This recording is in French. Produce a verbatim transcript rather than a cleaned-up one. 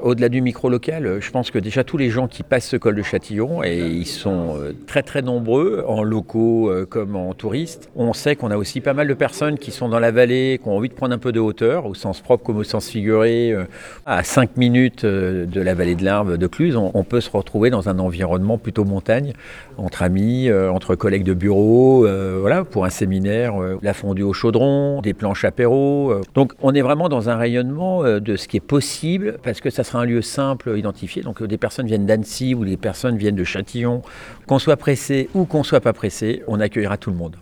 Au-delà du micro-local, je pense que déjà tous les gens qui passent ce col de Châtillon, et ils sont très très nombreux, en locaux comme en touristes, on sait qu'on a aussi pas mal de personnes qui sont dans la vallée, qui ont envie de prendre un peu de hauteur, au sens propre comme au sens figuré. À cinq minutes de la vallée de l'Arve de Cluses, on peut se retrouver dans un environnement plutôt montagne, entre amis, entre collègues de bureau, euh, voilà, pour un séminaire, euh, la fondue au chaudron, des planches apéro. Euh. Donc on est vraiment dans un rayonnement euh, de ce qui est possible, parce que ça sera un lieu simple, identifié. Donc euh, des personnes viennent d'Annecy ou des personnes viennent de Châtillon. Qu'on soit pressé ou qu'on soit pas pressé, on accueillera tout le monde.